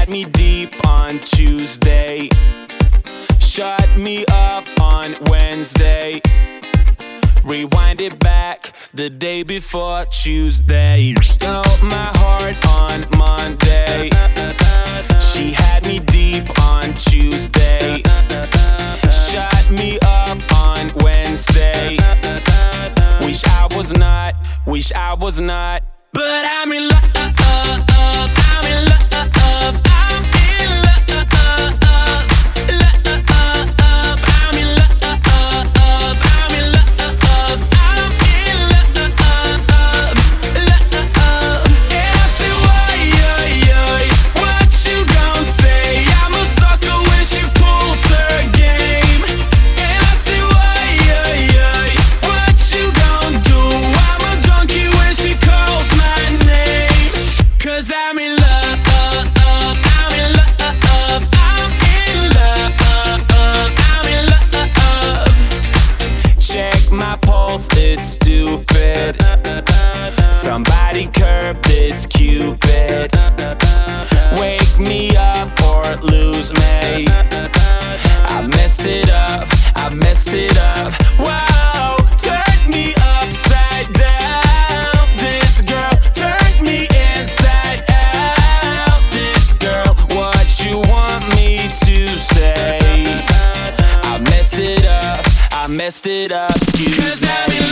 me deep on Tuesday, shut me up on Wednesday, rewind it back the day before Tuesday. Stole my heart on Monday, she had me deep on Tuesday, shut me up on Wednesday. Wish I was not, but I'm in love, I'm in love, I'm in love, I'm in love, I'm in love, I'm in love, and I say, what you gon' say? I'm a sucker when she pulls her game, and I say, what you gon' do? I'm a junkie when she calls my name, 'cause I'm in love, I'm in love, I'm in love, I'm in love. Check my pulse, it's stupid. Somebody curb this Cupid. Wake me up or lose me. I messed it up, I messed it up. Wow, turn me upside down. This girl turned me inside out. This girl, what you want me to say? I messed it up, I messed it up. Excuse me. 'Cause I'm in